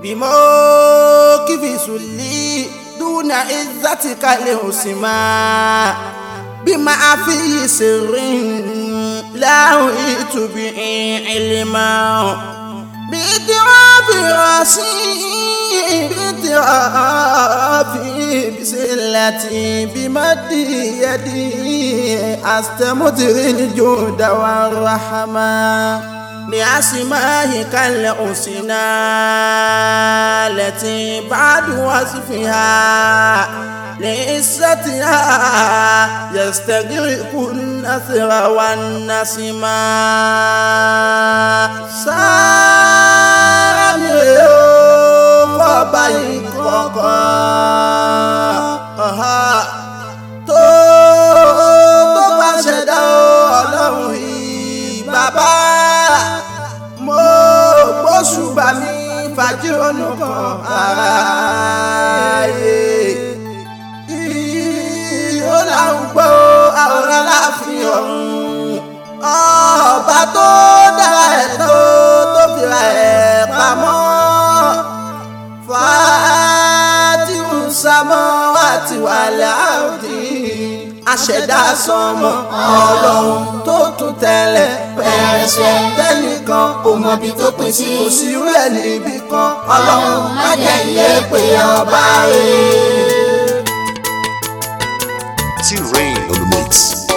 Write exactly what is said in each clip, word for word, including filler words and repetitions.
بموقف سلي دون عزتك الحسنى بما في سر لا أحيط به علما باعتراف راسي باعترافي بسلتي بمد يدي أستمدر الجود والرحمة بأسمائك الحسنى التي بعد وصفها لعزتها يستغرق النثر والنسمة سار يوم بيقظة tó tó bá ṣẹ̀dá Ọlọ́run yìí bàbá mo gbóṣùbà mi fàájì ọ̀nà kan ààyè ó láwọn gbọ́ àwòrán láàfin ọ̀run ọba tó dára ẹ̀ tó tó fìrà ẹ̀ pamọ́ fàátìmù sámọ́ àti wàlẹ̀ àwòdì aṣẹ̀dá sánmọ̀ Ọlọ́run tó tún tẹ̀lé pẹ̀rẹ̀sẹ̀ tẹ́nìkan kò mọ̀ bí tó pín sí kò sí rẹ̀ níbì kan Ọlọ́run má jẹ́ iye pé ọba rẹ̀. T-Rain on the mix.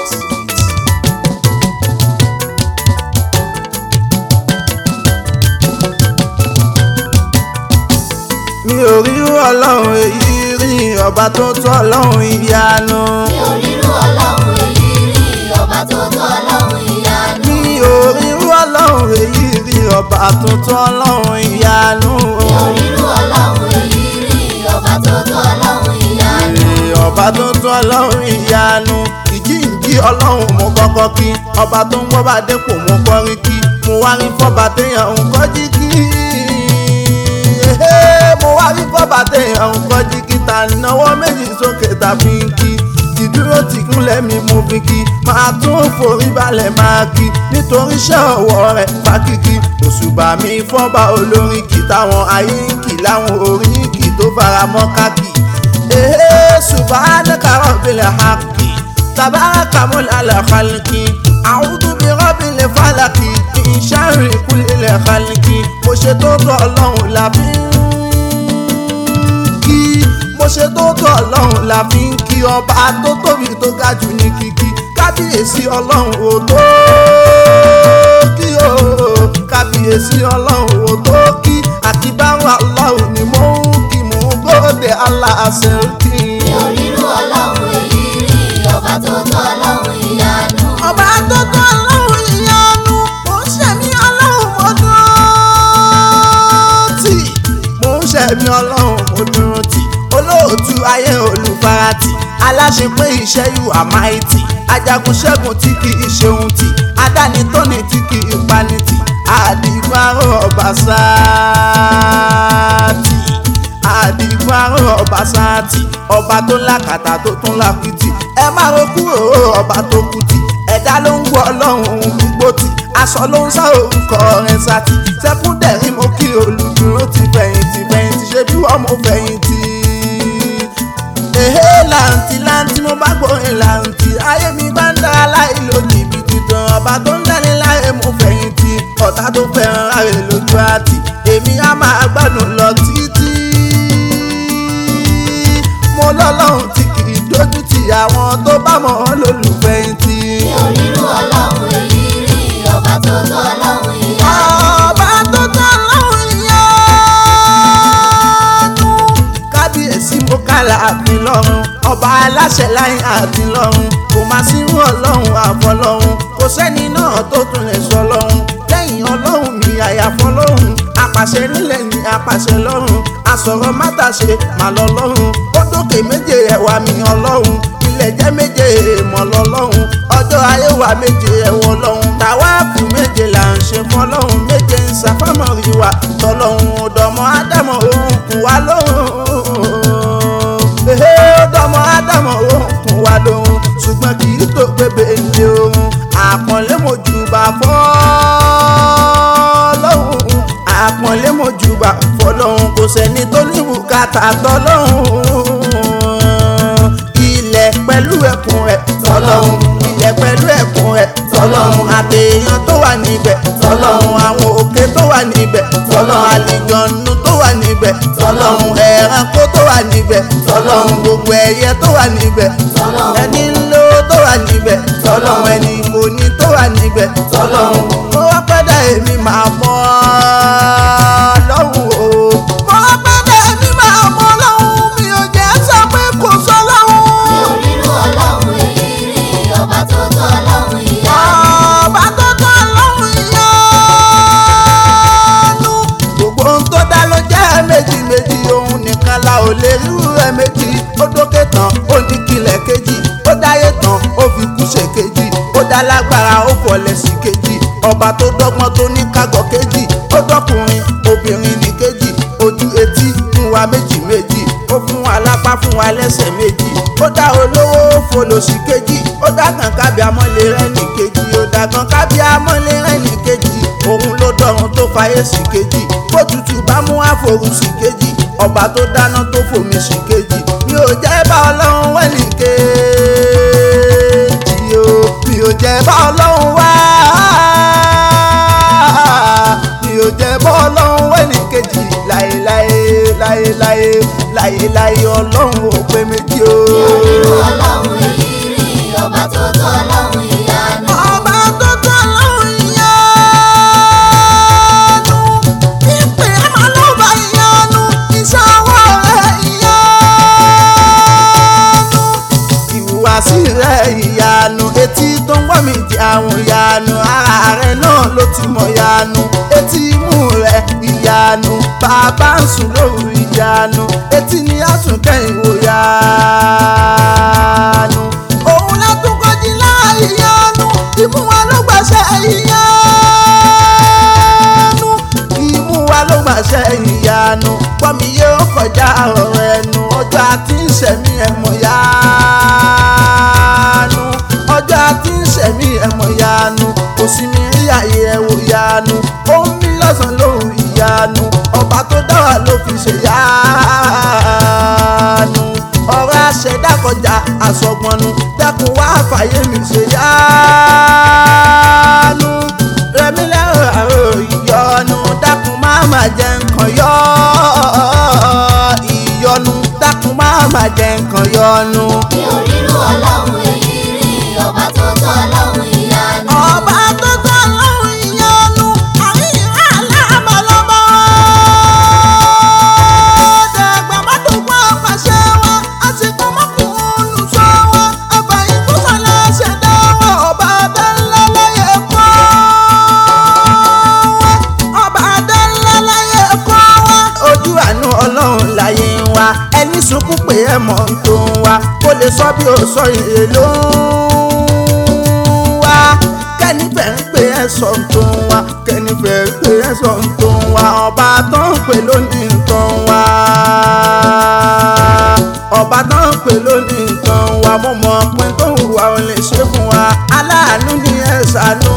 mi ò rí Ọlọ́run èyí rí ọba tó tó Ọlọ́run ìyanu. mi ò rí Ọlọ́run èyí rí ọba tó tó Ọlọ́run ìyanu. mi ò rí Ọlọ́run èyí rí ọba tó tó Ọlọ́run ìyanu. mi ò rí Ọlọ́run èyí rí ọba tó tó Ọlọ́run ìyanu. ọba tó tó Ọlọ́run ìyanu. ìjíǹjí Ọlọ́run mo kọ́kọ́ kí ọba tó ń gbọ́ bá dépò mo kọrí kí mo wá rí fọ́ba téèyàn ń kọjí kí mo wá rí fọ́ba téèyàn ń kọjí kí ta náwó méjì sókè tàbí ń kí ìdúró tí kúnlẹ̀ mi mú fi kí máa tún forí balẹ̀ máa kí nítorí iṣẹ́ ọwọ́ rẹ̀ fákìkí òṣùbà mi fọ́ba olórin kì táwọn ayé ń kì láwọn orin kì tó fara mọ́ káàkì ee subhanaka rabbil haqqi tabaraka mulal khalqi a'udhu bi rabbil falaqi min sharri kulli khalqi mo ṣe tó tó Ọlọ́run làbí kí mo ṣe tó tó Ọlọ́run la fi ń kí ọba tó tóbi tó ga jù ní kíkí kábíyèsí Ọlọ́run ò tó kí o kábíyèsí Ọlọ́run ò tó kí àti báwọn Ọlọ́run ni mo ń kí mo ń gbọ́dẹ̀ aláṣẹ kí. mi ò rí Ọlọ́run èyí rí ọba tó tó Ọlọ́run ìyanu. ọba tó tó Ọlọ́run ìyanu mo ń ṣẹ̀mí Ọlọ́run mo dúró tì mo ń ṣẹ̀mí Ọlọ́run mo dúró tì olóòtú ayé olùfarati aláṣepé iṣẹ́ yù àmáìtì ajagun ṣẹ́gun tí kì í ṣeun tì adáni tóni tí kì í pani tì àdìgbàrò ọba sáàtì àdìgbàrò ọba sáàtì ọba tó lákàtà tó tún lákìtì ẹ má ro kúrò ọba tó kùtì ẹ̀dá ló ń gbọ́ Ọlọ́run gbogbo tì aṣọ ló ń sá orúkọ rẹ̀ sátì sẹ́kúndẹ̀rín mo kí olùdúró ti fẹ̀yìntì fẹ̀yìntì ṣe bí wọ́n mo fẹ̀yìntì ehe lanti lanti mo bá gbórin lanti ayé mi bá ń dára láì lo jìbìtì tán ọba tó ń dání láyé mo fẹ̀yìntì ọ̀tá tó fẹ́ràn láyé lójú àti èmi á máa gbádùn lọ títí mo lọ́lọ́run tí kì í dójú tì àwọn tó bá mọ̀ ọ́ lólùfẹ̀yìntì. mi ò rí Ọlọ́run èyí rí ọba tó tó Ọlọ́run ìyanu. ọba tó tó Ọlọ́run ìyanu. kábíyèsí mo kálá àfin lọ́run ọba aláṣẹ láyé àfin lọ́run kò má sí irú Ọlọ́run àfọlọ́run kò sẹ́ni náà tó tún lè sọ lọ́run lẹ́yìn Ọlọ́run mi àyàfọ́ lọ́run apàṣẹ nílẹ̀ ní apàṣẹ lọ́run asọ̀rọ̀ mátàṣe mà lọ lọ́run ó dókè méje ẹ̀wà mi Ọlọ́run ilẹ̀ jẹ́ méje èèmọ̀ lọ́lọ́run ọjọ́ ayé wa méje ẹ̀wọ̀ lọ́run tàwáàfù méje là ń ṣe fọlọ́run méje ń ṣàfámọ̀rí wa tọ́lọ́run ọ̀dọ́mọ ádámọ̀ òun kù wá lóhùn ehe ọ̀dọ́mọ ádámọ̀ òun kù wá lóhùn ṣùgbọ́n kì í tó gbébé ilé ohun àpọ̀nlé mojú bá fọ́ lọ́hùn àpọ̀nlé mojú gbójúbà fọlọ́hún kò sẹ́ni tó ní bùkátà tọ́lọ́hún. ilẹ̀ pẹ̀lú ẹ̀kún rẹ̀ tọ́lọ́hún ilẹ̀ pẹ̀lú ẹ̀kún rẹ̀ tọ́lọ́hún àtẹ̀yàn tó wà níbẹ̀ tọ́lọ́hún àwọn òkè tó wà níbẹ̀ tọ́lọ́hún àlìjọ̀nù tó wà níbẹ̀ tọ́lọ́hún ẹranko tó wà níbẹ̀ tọ́lọ́hún gbogbo ẹyẹ tó wà níbẹ̀ ẹni ńlọ tó wà níbẹ̀ tọ́lọ́hún ẹni kò ní tó wà níbẹ̀ tọ́lọ́hún mo wá pẹ́dà èmi máa mọ́ lọ́hùn o mo wá pẹ́dà èmi máa mọ́ lọ́hùn mi ò jẹ́ sọ pé kò sọ lọ́hùn. mi ò rírú ọlọ́run èyí rí ọba tó tó ọlọ́run ìyá. ọba tó tó ọlọ́run ìyanu gbogbo ohun tó dá ló jẹ́ méjì méjì òun nìkan la ò lè rú ẹ méjì ó dókè tán ó ní kílẹ̀ kejì ó dáyé tán ó fi kú ṣe kejì ó dá lágbára ó fọlẹ̀ sí kejì ọba tó dọ́gbọ́n tó ní kágọ̀ kejì ó dọ́kùnrin obìnrin ní kejì ojú etí fún wa méjì méjì ó fún wa lápá fún wa lẹ́sẹ̀ méjì ó dá olówó ó folòṣì kejì ó dá kan kábí amọ́lé rẹ̀ ní kejì ó dá kan kábí amọ́lé rẹ̀ ní kejì òun ló dọ̀run tó fayé sí kejì bó tutù bá mú àforù sí kejì ọba tó dáná tó fòmí sí kejì mi ò jẹ́ bá ọlọ́run wẹ̀ ní kejì o mi ò jẹ́ bá ọlọ́run wá mi ò jẹ́ bá ọlọ́run wẹ̀ ní kejì láéláé láéláé láéláé ọlọ́run ò pé méjì o. mi ò rírú ọlọ́run èyí rí ọba tó tó ọlọ́run ìyanu. ọba tó tó ọlọ́run ìyanu ìpè ẹ̀mọ́ ló bá ìyanu iṣẹ́ ọwọ́ rẹ̀ ìyanu ìhùwàsí rẹ̀ ìyanu etí tó ń gbọ́ mi jẹ́ àwọn ìyanu ara rẹ̀ náà ló ti mọ̀ ìyanu etí imú rẹ̀ ìyanu bàbá ń sùn lóru ìyanu etí ni a sùn kẹ́yìn wò ìyanu òun látún kọjí láì ìyanu imú wa ló gbàṣẹ ìyanu imú wa ló gbàṣẹ ìyanu pọ́nmi yóò kọjá ọ̀rọ̀ ẹnu ọjọ́ àti ìṣẹ̀mí ẹ̀mọ̀ yanu ọjọ́ àti ìṣẹ̀mí ẹ̀mọ̀ yanu kò sí mi rí àyè ẹ̀wò yanu ó ń bí lọ́sàn-án lóhùn ìyanu ọba tó dá wa ló fi ṣe yanu ọ̀rọ̀ àṣẹdá kọjá àsọgbọnnu dẹ́kun wá fàyè mi ṣe yanu rẹmi lẹ́rọ àrò ìyọnu dákun má má jẹ́ nǹkan yọ ìyọnu dákun má má jẹ́ nǹkan yọnu. mi ò rírú ọlọ́run èyí rí ọba tó tó ọlọ́run ìyanu. ọba tó tó ọlọ́run ìyanu àríyá aláàmọ̀lọ́mọ́ dẹ̀gbà mọ́tò gbọ́ pàṣẹ wọn àsìkò mọ́kùnrin olùsọ wọn ọba ìkúsọ̀lá ṣẹ̀dá wọn ọba adánlá láyé kọ́ wọn ọba adánlá láyé kọ́ wọn. ojú àánú ọlọ́run láyé wa ẹni sunkún pé ẹ mọ̀ ń tó wa kó lè sọ bí ó sọ èrè ló ń wá kẹ́nìfẹ́ ń pè ẹ́ sọ ń tó wa kẹ́nìfẹ́ ń pè ẹ́ sọ ń tó wa ọba tó ń pè lónìí nǹkan wa ọba tó ń pè lónìí nǹkan wa mo mọ̀ pé tó ń wà ó lè ṣe fún wa aláàánú ni ẹ ṣàánú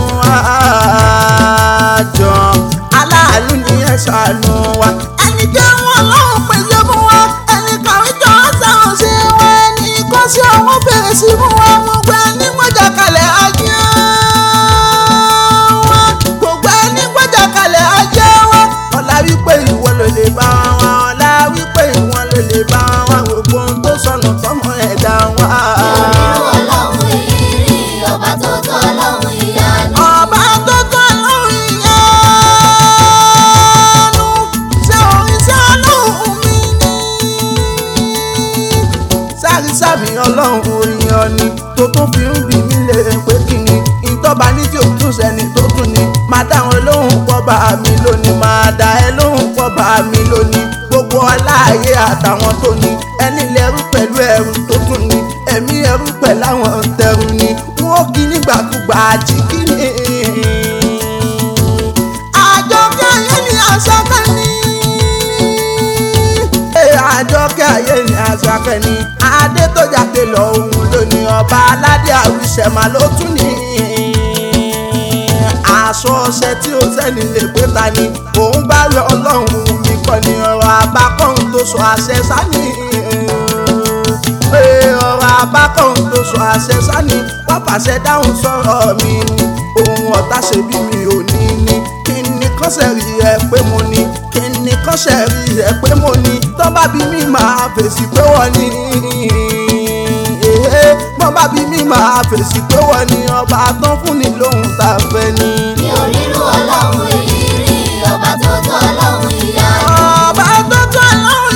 àjọ aláàánú ni ẹ ṣàánú wa ẹni jẹ́ wọn lọ́hùn pèsè fún wa ẹni kàwé jọ sáwọn ṣe wọn ẹni kọ́ sí àwọn fèrè sí fún wa gbogbo ẹni gbọ́jà kalẹ̀ ajé wọn gbogbo ẹni gbọ́jà kalẹ̀ ajé wọn ọ̀la wípé ìwọ ló lè bá wọn ọ̀la wípé ìwọ ló lè bá wọn gbogbo ohun tó sọnù tọmọ ẹ̀dá wọn. mi ò rírú ọlọ́run èyí rí ọba tó tó ọlọ́run ìyanu. ọba tó tó ọlọ́run ìyanu ṣé orin ṣé ọlọ́run mi ni sáré sábì ọlọ́run orin ọ̀ni tó tún fi ń bì mí lè pé kí ni ìtọ́ba ní tí ò tún sẹ́ni tó tún ni máa dáhùn lóhùn pọ̀ bá mi lónìí máa dá ẹ lóhùn pọ̀ bá mi lónìí gbogbo aláàyè àtàwọn tó ní ẹni lẹ́rú pẹ̀lú ẹrù tó tún ní ẹ̀mí ẹrú pẹ̀lú àwọn tẹrù ni wọ́n kí nígbàkúgbà àjíkí ni. àjọkẹ́ ayé ni àṣàkẹ́ ni àjọkẹ́ ayé ni àṣàkẹ́ ni adé tó jáde lọ òun lónìí ọba aládé àwùsẹ̀mà ló tún ní aṣọ ọṣẹ tí ó sẹ́ni lè pé ta ni òun bá rí ọlọ́run mi tó sọ àṣẹ sani ọ̀rọ̀ abákan tó sọ àṣẹ sani wọ́n fàṣẹ dáhùn sọ̀rọ̀ mi ni ohun ọ̀tá ṣe bí mi ò ní ní kí ni kọ́sẹ̀ rí ẹ pé mo ní kí ni kọ́sẹ̀ rí ẹ pé mo ní tó bá bí mi máa fèsì pé wọ́n ní tó bá bí mi máa fèsì pé wọ́n ní ọba tán fún ni lóhun tá a fẹ́ ní. mi ò rírú ọlọ́run èyí rí ọba tó tó ọlọ́run ìyanu. ọba tó tó ọlọ́run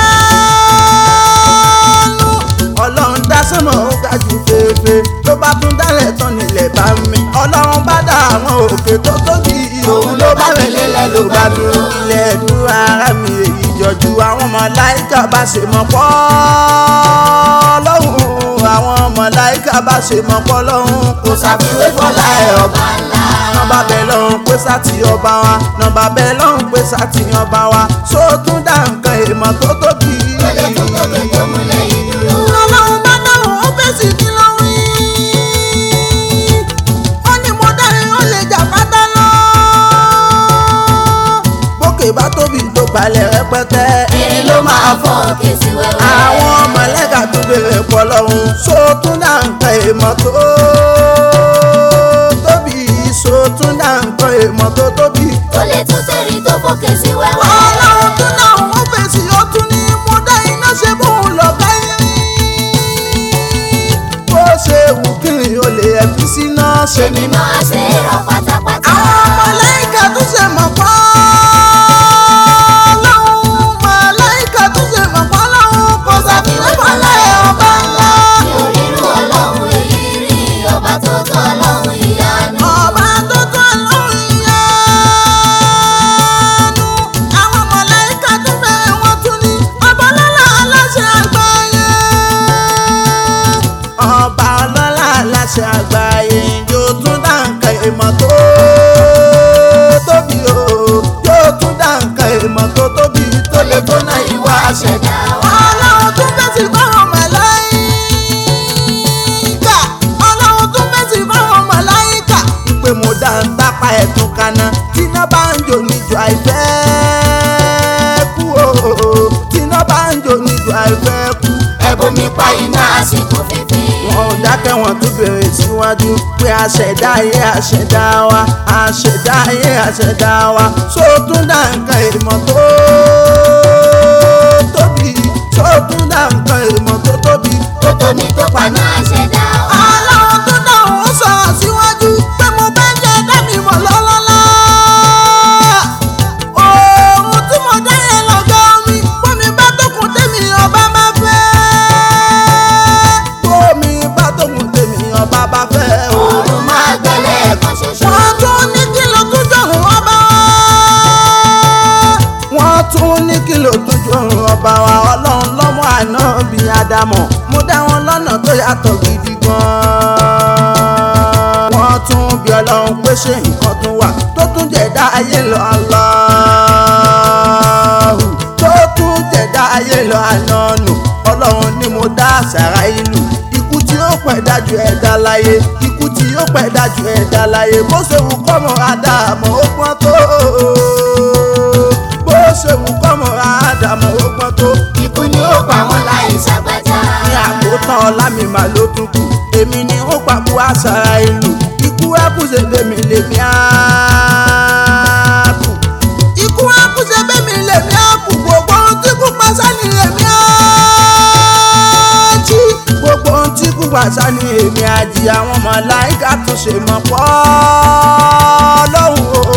ìyanu. ọlọ́run dá sánmọ̀ ó ga jù fèèfèé tó bá tún dálẹ̀ tán nílẹ̀ bá mi. ọlọ́run bá dá àwọn òkè tó tóbi òun ló bá rẹ̀ lélẹ̀ ló bá dúró. ilẹ̀ dúró ara mi èyí jọjú àwọn màláíkà bá ṣe mọ̀ pọ́ lọ́hùn àwọn màláíkà bá ṣe mọ̀ pọ́ lọ́hùn kò ṣàfiwé fọlá ẹ̀ ọba ńlá. nọmba bẹ́ẹ̀ lọ́hùn pé sátì ọba wa nọmba bẹ́ẹ̀ lọ́hùn pé sátì ọba wa sótún dá nǹkan èèmọ̀ tó tóbi. ó lè tún tóbi tó múlẹ̀ yìí dúró. ọlọ́run bá dáhùn ó fèsì kí ló wí. ó ní mo dáhùn ó lè jà pátá lọ. bókè bá tóbi tó balẹ̀ rẹpẹtẹ. èrè ló máa fọ́ òkè sí wẹ́wẹ́. àwọn mọ̀lẹ́kà tó bèrè pọ̀ lọ́hùn sótún dá nǹkan èèmọ̀ tó tóbi sótún dá nǹkan èèmọ̀ tó tóbi. ó lè tún tẹ̀rí tó fòkè sí wẹ́wẹ́. ọlọ́run tún dáhùn ó fèsì ó tún ní mo dá iná ṣe bóun lọ káyé. bó ṣe wù kí n ò lè ẹ̀fí síná ṣe èmi máa ṣe é rọ pátápátá. àwọn màláíkà tún ṣe mọ̀ pọ́ lọ́hùn màláíkà tún ṣe mọ̀ pọ́ lọ́hùn kò ṣàfiwé fọlá ẹ̀ ọba ńlá. mi ò rírú ọlọ́run èyí rí ọba tó tó ọlọ́run ìyanu. ọba tó tó ọlọ́run ìyanu. àwọn màláíkà tún bẹ̀rẹ̀ wọ́n tún ní ọba lọ́lá aláṣẹ àgbáyé. ọba ọlọ́lá aláṣẹ àgbáyé yóò tún dá nǹkan ìmọ̀ tó tóbi o yóò tún dá nǹkan ìmọ̀ tó tóbi tó lè tó náà ìwà àṣẹdá wa. ọlọ́run tún fèsì fáwọn màláíkà ọlọ́run tún fèsì fáwọn màláíkà pé mo dá ń tápá ẹ̀tún kaná tíná bá ń jò níjọ àìfẹ́ kú o tíná bá ń jò níjọ àìfẹ́ kú. ẹ̀bùn mi pa iná àsìkò fífi. wọn ò dákẹ́ wọn tún bèrè síwájú pé àṣẹ̀dá ayé àṣẹ̀dá wa àṣẹ̀dá ayé àṣẹ̀dá wa sótún dá nǹkan ìmọ̀ tó tóbi sótún dá nǹkan ìmọ̀ tó tóbi. tó tóbi tó paná àṣẹdá wa. ọlọ́run tó dáhùn ó sọ̀rọ̀ síwájú pé mo bẹ́ jẹ́ dẹ́mi mọ̀ lọ́lọ́lá. ohun tí mo dá yẹn lọ́gọ́ mi bómi bá tókun tèmi ọba máa fẹ́. bómi bá tókun tèmi ọba bá fẹ́. òòrùn máa gbẹ́lẹ̀ ẹ̀kan ṣoṣo. wọ́n tún ní kìlọ̀ tó jọ̀rùn ọba wa. wọ́n tún ní kìlọ̀ tó jọ̀rùn ọba wa. ọlọ́run lọ́mọ àná bíi ádámọ̀ mo dá wọn lọ́nà tó yàtọ̀ gidi gan-an. wọ́n tún bí ọlọ́run pé ṣé nǹkan tún wà tó tún jẹ̀dá ayé lọ Allahu tó tún jẹ̀dá ayé lọ ànánù. ọlọ́run ni mo dá àṣàrà ìlú ikú tí ó pẹ̀ dájú ẹ̀dá láyé ikú tí ó pẹ̀ dájú ẹ̀dá láyé bó ṣe wù kọ́mọ àdàmọ̀ ó pọ́n tó bó ṣe wù kọ́mọ àdàmọ̀ ó pọ́n tó. ikú ni ó pa wọ́n láì ṣàgbájá. ní àkótán ọlá mi mà ló tún kù èmi ni ó pàkó àṣàrà ìlú ikú ẹkùnṣe bẹ́mi lèmi àákù ikú ẹkùnṣe bẹ́mi lèmi àákù gbogbo ohun tí kú pàṣẹ ni èmi àájí gbogbo ohun tí kú pàṣẹ ni èmi àjí àwọn màláíkà tún ṣe mọ̀ pọ́ lọ́hùn o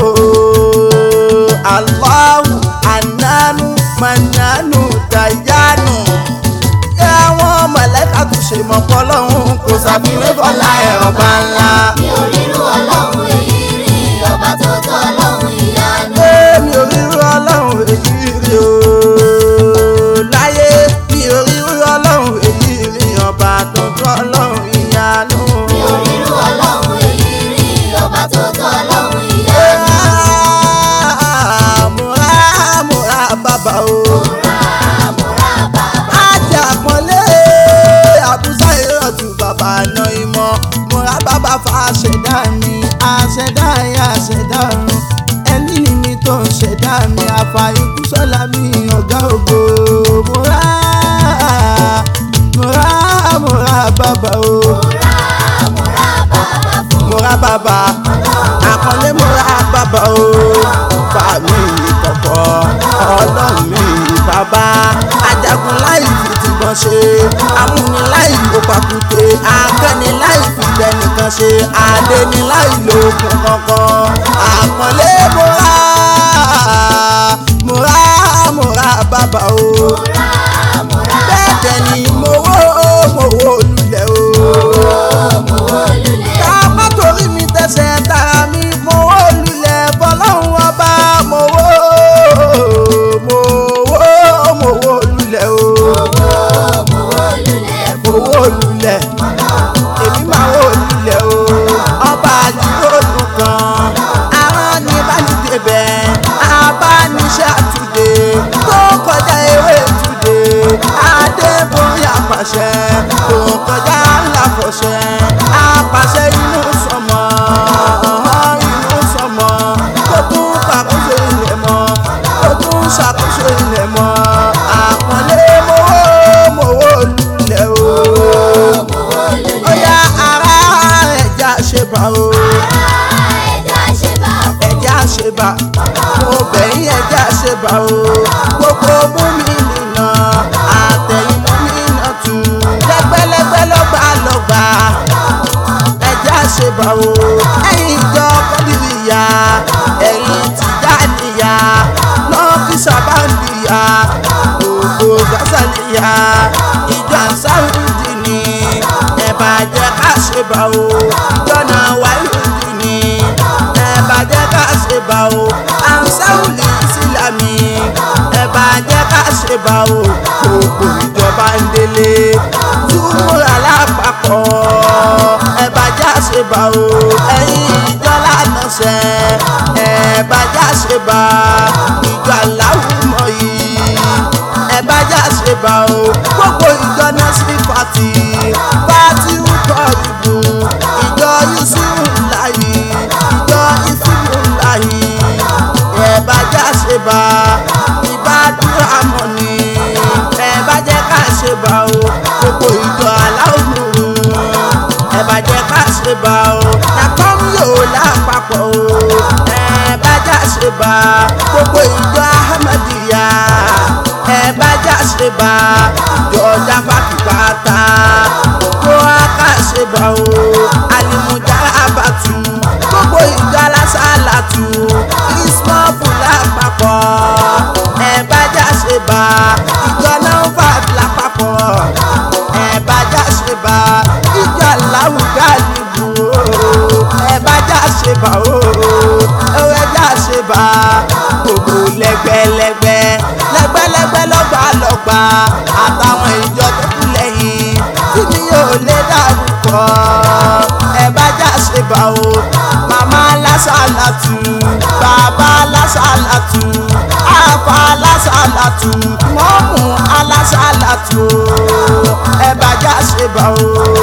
Allahu Annanu Mannanu Dayanu àwọn màláíkà tún ṣe mọ̀ pọ́ lọ́hùn kò ṣàfiwé fọlá ẹ̀ ọba ńlá. mi ò rírú ọlọ́run èyí rí ọba tó tó ọlọ́run ìyanu. mi ò rírú ọlọ́run èyí rí o láyé mi ò rírú ọlọ́run èyí rí ọba tó tó ọlọ́run ìyanu. mi ò rírú ọlọ́run èyí rí ọba tó tó ọlọ́run ìyanu. múra múra bàbá o. múra múra bàbá. ajá pọ́nlé àbúṣá ìrọ̀tù bàbá àná ìmọ̀ múra bàbá fa ṣẹ̀dá. mi àfàìkú sọ́la mi ọ̀gá ògo mo rà mo rà mo rà bàbá o mo ra bàbá fún mo rà bàbá àkọlé mo rà bàbá o bá mi kọ̀kọ́ ọlọ́run mi bàbá ajagun láì fi tìbọn ṣe amúni láì ló pàkúté akẹ́ni láì fi gbẹnìkan ṣe adéni láì lo okùn kankan àkọlé mo rà mo rà mo rà bàbá o mo ra bẹ́ẹ̀ dẹ̀ ni mo wó mo wó lulẹ̀ o mo wó lulẹ̀ ká má torí mi tẹsẹ̀ tara mi mo wó lulẹ̀ fọlọ́run ọba mo wó mo wó mo wó lulẹ̀ o mo wó lulẹ̀ mo wó lulẹ̀ èmi máa wó lulẹ̀ o ọba àjùlọ́dún kan aràn ní bánidébẹ̀ abániṣẹ́ àtúndé tó kọjá ewé túndé adébóyè àpàṣẹ tó kọjá ńláfọ̀ṣẹ àpàṣẹ inú sọmọ inú sọmọ tó tún pàkóso ilẹ̀ mọ́ tó tún ṣàkóso ilẹ̀ mọ́ àpọ̀lé mowó mowó lulẹ̀ o mo wó lulẹ̀ ó yá ara ẹja ṣe bá o ẹja ṣe bá ẹja ṣe bá mo bẹ̀yìn ẹja ṣe bá o gbogbo mú mi nìna àtẹ̀yìn mú mi nà tù lẹ́gbẹ́lẹ́gbẹ́ lọ́gbà lọ́gbà ẹja ṣe bá o ẹ̀yin ìjọ kọ́dìrìyà ẹ̀yin tìjàníyà lọ́fíìsà báńdìyà gbogbo gásàlìyà ìjọ ànsárùdì ni ẹ bá jẹ́ ká ṣe bá o ìjọ náà wáyùdì ni ẹ bá jẹ́ ká ṣe bá o ansaruli ìsìlámì ẹ bá jẹ́ ká ṣe bá o gbogbo ìjọba ń délé túmúra lápapọ̀ ẹ bá já ṣe bá o ẹ̀yin ìjọ lánàṣẹ ẹ bá já ṣe bá ìjọ aláwùmọ̀ yìí ẹ bá já ṣe bá o gbogbo ìjọ nọ́ọ̀sì pàtì pàtì ń kọ́ ìbò ìjọ yusufu láyé ìjọ ìfúnnu láyé ẹ bá já ṣe bá ìbádúrà mọ̀ ni ẹ bá jẹ́ ká ṣe bá o gbogbo ìjọ aláwùmọ̀ ẹ bá jẹ́ ká ṣe bá o nàkọ́m yóò lápapọ̀ o ẹ bá já ṣe bá gbogbo ìjọ ahmadiyya ẹ bá já ṣe bá ìjọ jáfàkìbàtà kó a ká ṣe bá o alimujà abatu gbogbo ìjọ alásàlátù ismọ́fù lápapọ̀ ẹ bá já ṣe bá ìjọ náà fà lápapọ̀ ẹ bá já ṣe bá ìjọ aláwùjá nìbò ẹ bá já ṣe bá o ẹ já ṣe bá gbogbo lẹ́gbẹ́lẹ́gbẹ́ lẹ́gbẹ́lẹ́gbẹ́ lọ́gbàlọ́gbà àtàwọn ìjọ tó kù lẹ́yìn tí mi yóò lè dárúkọ ẹ bá já ṣe bá o màmá lásàlátù bàbá lásàlátù àfà lásàlátù mọ́mù alásàlátù ẹ bá já ṣe bá o.